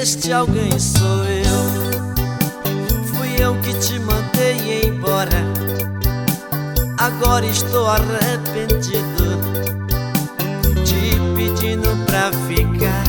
este alguém sou eu. Fui eu que te mandei embora, agora estou arrependido, te pedindo pra ficar.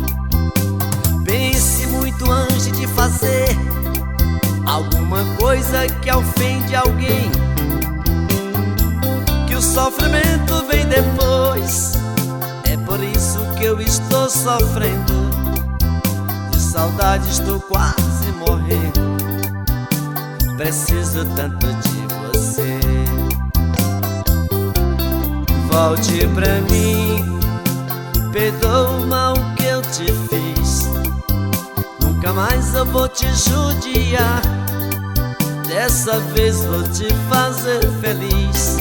Pense muito antes de fazer alguma coisa que ofende alguém, que o sofrimento vem depois. É por isso que eu estou sofrendo, de saudade estou quase morrendo, preciso tanto de você. Volte pra mim, perdoa o mal que eu te fiz, nunca mais eu vou te judiar, dessa vez vou te fazer feliz.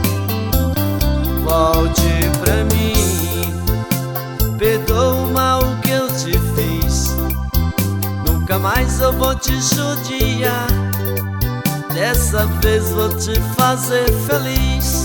Volte pra mim, perdoa o mal que eu te fiz, nunca mais eu vou te judiar, dessa vez vou te fazer feliz.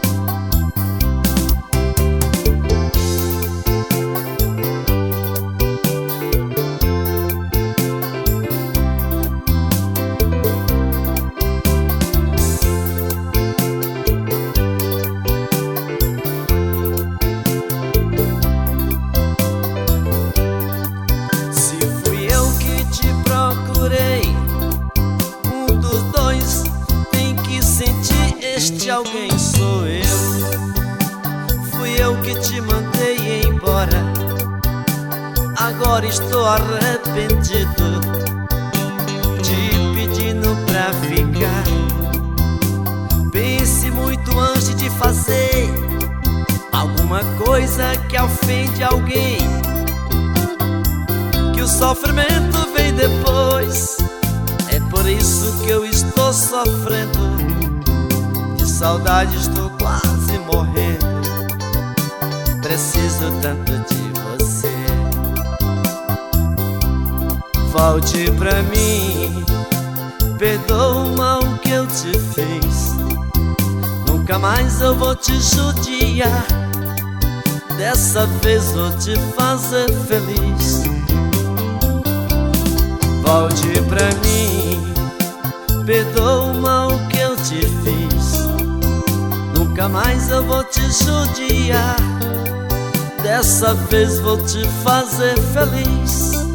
Este alguém sou eu. Fui eu que te mandei embora, agora estou arrependido, te pedindo pra ficar. Pense muito antes de fazer alguma coisa que ofende alguém, que o sofrimento vem depois. É por isso que eu estou sofrendo, de saudade estou quase morrendo, preciso tanto de você. Volte pra mim, perdoa o mal que eu te fiz, nunca mais eu vou te judiar, dessa vez vou te fazer feliz. Volte pra mim, perdoa o mal que eu te fiz, nunca mais eu vou te judiar, dessa vez vou te fazer feliz.